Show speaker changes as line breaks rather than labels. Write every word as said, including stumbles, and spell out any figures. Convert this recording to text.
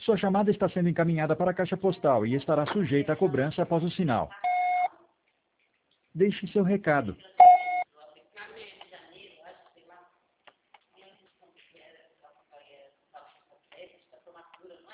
Sua chamada está sendo encaminhada para a caixa postal e estará sujeita a cobrança após o sinal. Deixe seu recado.